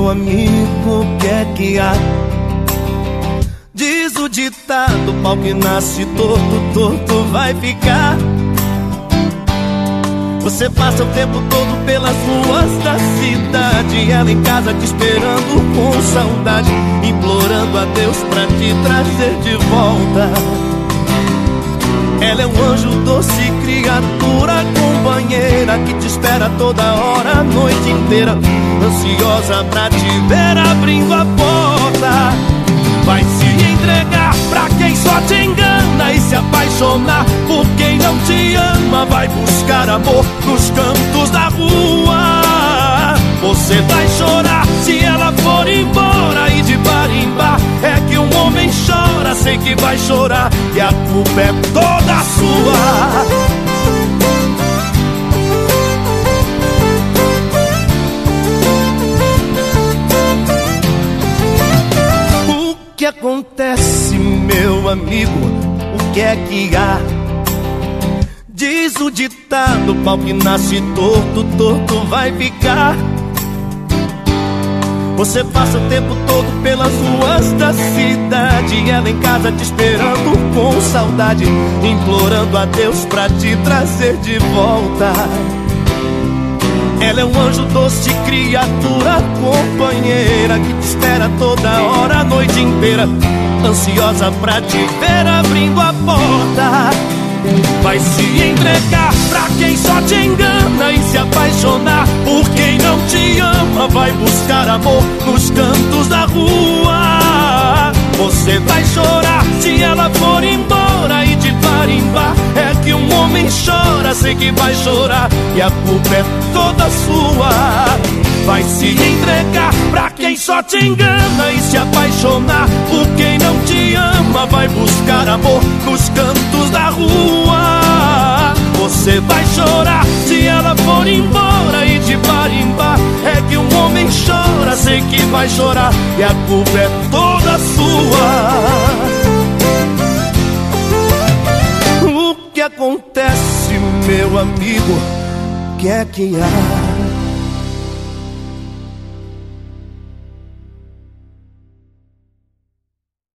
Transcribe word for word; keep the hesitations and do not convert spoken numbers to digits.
amigo, o que é que há? Diz o ditado, pau que nasce torto, torto vai ficar. Você passa o tempo todo pelas ruas da cidade, ela em casa te esperando com saudade, implorando a Deus pra te trazer de volta. Ela é um anjo doce, criatura companheira, que te espera toda hora, a noite inteira, ansiosa pra te ver abrindo a porta. Vai se entregar pra quem só te engana e se apaixonar por quem não te ama. Vai buscar amor nos cantos da rua. Você vai chorar se ela for embora, e de bar em bar é que um homem chora. Sei que vai chorar e a culpa é toda sua. O que acontece, meu amigo? O que é que há? Diz o ditado, pau que nasce torto, torto vai ficar. Você passa o tempo todo pelas ruas da cidade, ela em casa te esperando com saudade, implorando a Deus pra te trazer de volta. Ela é um anjo doce, criatura companheira, que te espera toda hora, a noite inteira, ansiosa pra te ver abrindo a porta. Vai se entregar pra quem só te engana e se apaixonar por quem não te ama. Vai buscar amor nos cantos da rua. Você vai chorar se ela for embora, e de bar em bar é que um homem chora. Sei que vai chorar e a culpa é toda sua. Vai se entregar pra quem só te engana e se apaixonar por quem não te ama. Vai buscar amor nos cantos da rua. Você vai chorar se ela for embora, e de bar em bar é que um homem chora. Sei que vai chorar e a culpa é toda sua. O que acontece, meu amigo? O que é que há?